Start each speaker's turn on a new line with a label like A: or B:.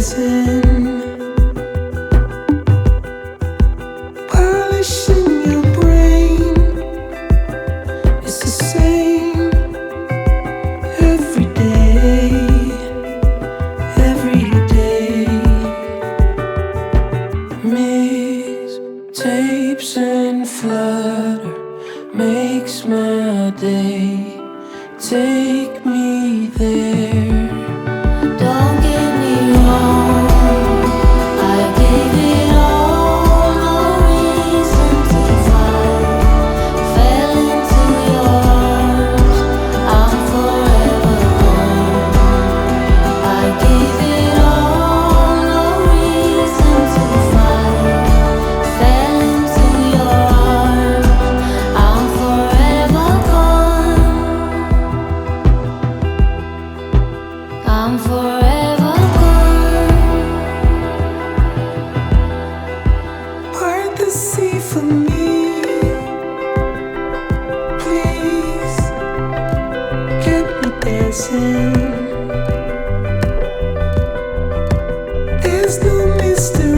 A: Tapes and flutter makes my day. Take me there.
B: Don't get me wrong, I gave it all, no reason to fight. Fell into your arms, I'm forever gone. I gave it all, no reason to fight. Fell into your arms, I'm forever gone. I'm forever gone.
A: Part the sea for me, please. Get me dancing. There's no mystery.